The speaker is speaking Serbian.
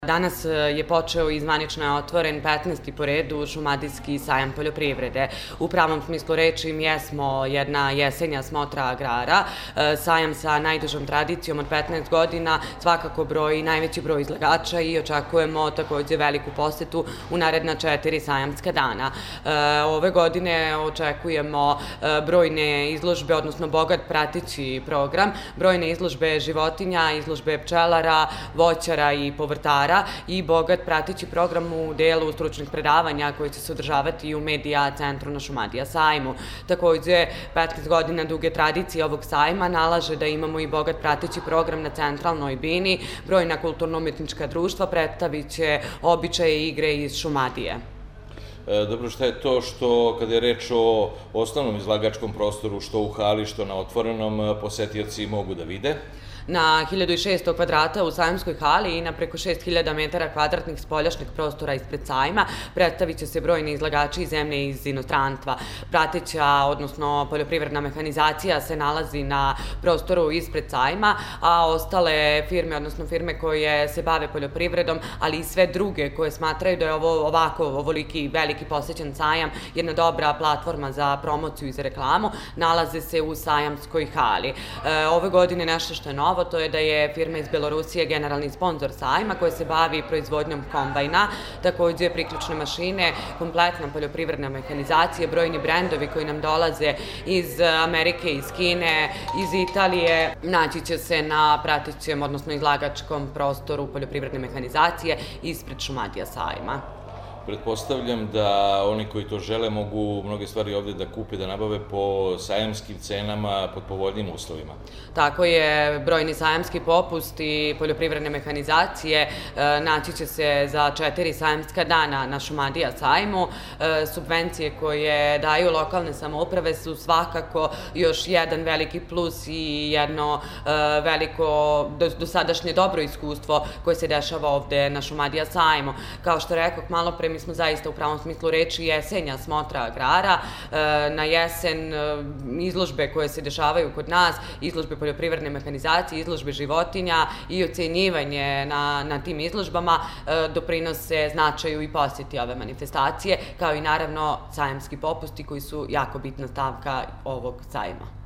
Danas je počeo i zvanično je otvoren 15. po redu Šumadijski sajam poljoprivrede. U pravom smislu reči mi jesmo jedna jesenja smotra agrara. Sajam sa najdužom tradicijom od 15 godina svakako broji najveći broj izlagača i očekujemo takođe veliku posetu u naredna 4 sajamska dana. Ove godine očekujemo brojne izložbe, odnosno bogat prateći program, brojne izložbe životinja, izložbe pčelara, voćara i povrtara i bogat prateći program u delu stručnih predavanja koji će se održavati i u Medija centru na Šumadija sajmu. Takođe, 15 godina duge tradicije ovog sajma nalaže da imamo i bogat prateći program na centralnoj bini. Brojna kulturno-umetnička društva predstavit će običaje i igre iz Šumadije. Dobro, šta je to što, kada je reč o osnovnom izlagačkom prostoru, što u hali, što na otvorenom, posetioci mogu da vide? Na 1600 kvadrata u sajamskoj hali i na preko 6000 metara kvadratnih spoljašnjeg prostora ispred sajma predstavit će se brojni izlagači iz zemlje i iz inostranstva. Prateća, odnosno poljoprivredna mehanizacija se nalazi na prostoru ispred sajma, a ostale firme, odnosno firme koje se bave poljoprivredom, ali i sve druge koje smatraju da je ovo ovako ovoliki veliki posećen sajam jedna dobra platforma za promociju i za reklamu, nalaze se u sajamskoj hali. Ove godine nešto što je novo, to je da je firma iz Belorusije generalni sponsor sajma koja se bavi proizvodnjom kombajna, takođe priključne mašine, kompletna poljoprivredna mehanizacija, brojni brendovi koji nam dolaze iz Amerike, iz Kine, iz Italije, naći će se na pratećem, odnosno izlagačkom prostoru poljoprivredne mehanizacije ispred Šumadija sajma. Pretpostavljam da oni koji to žele mogu mnoge stvari ovde da kupe, da nabave po sajamskim cenama, pod povoljnim uslovima. Tako je, brojni sajamski popust i poljoprivredne mehanizacije naći će se za 4 sajamska dana na Šumadija sajmu. Subvencije koje daju lokalne samouprave su svakako još jedan veliki plus i jedno veliko dosadašnje dobro iskustvo koje se dešava ovde na Šumadija sajmu. Kao što rekao malo pre, mi smo zaista u pravom smislu reči jesenja smotra agrara. Na jesen izložbe koje se dešavaju kod nas, izložbe poljoprivredne mehanizacije, izložbe životinja i ocenjivanje na tim izložbama doprinose značaju i poseti ove manifestacije, kao i naravno sajamski popusti koji su jako bitna stavka ovog sajma.